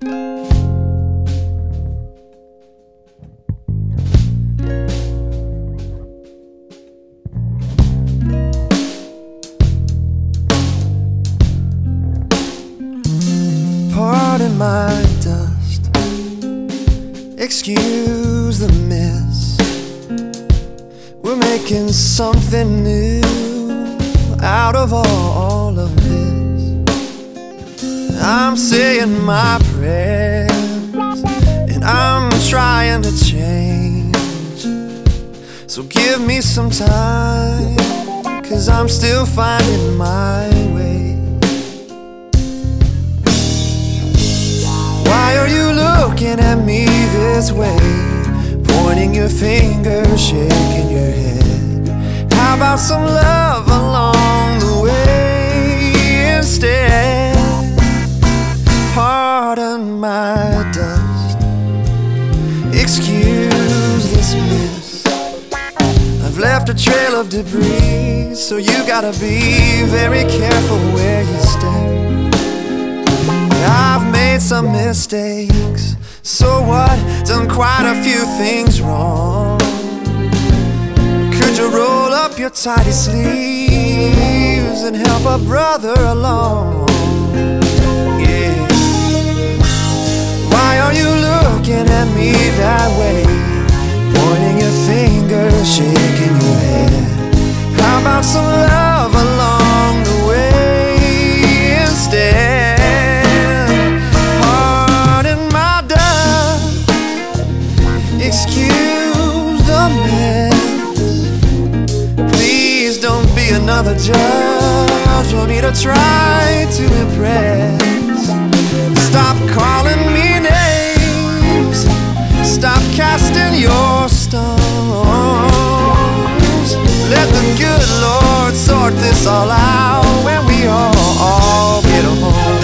Pardon my dust, excuse the mess. We're making something new out of all of this. I'm saying my prayers and I'm trying to change. So give me some time, 'cause I'm still finding my way. Why are you looking at me this way? Pointing your finger, shaking your head. How about some love along the way instead? Pardon my dust, excuse this mess. I've left a trail of debris, so you gotta be very careful where you step. I've made some mistakes, so what? Done quite a few things wrong. Could you roll up your tidy sleeves and help a brother along? Yeah. Why are you looking at me that way? Pointing your finger, shaking your head. How about some love along the way instead? Excuse the mess. Please don't be another judge for me to try to impress. Stop calling me names, stop casting your stones. Let the good Lord sort this all out when we all get home.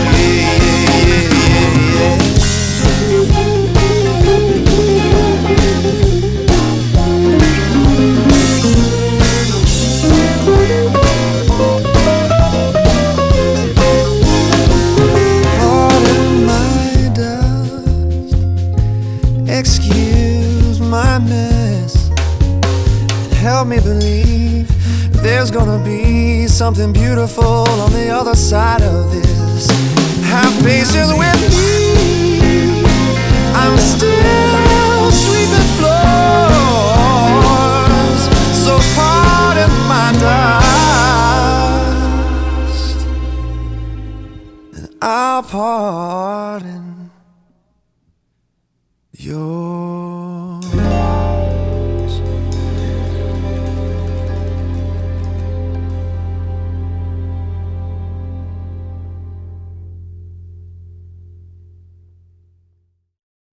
Excuse my mess and help me believe there's gonna be something beautiful on the other side of this. Have patience with me, I'm still sweeping floors, so pardon my dust and I'll pardon yours.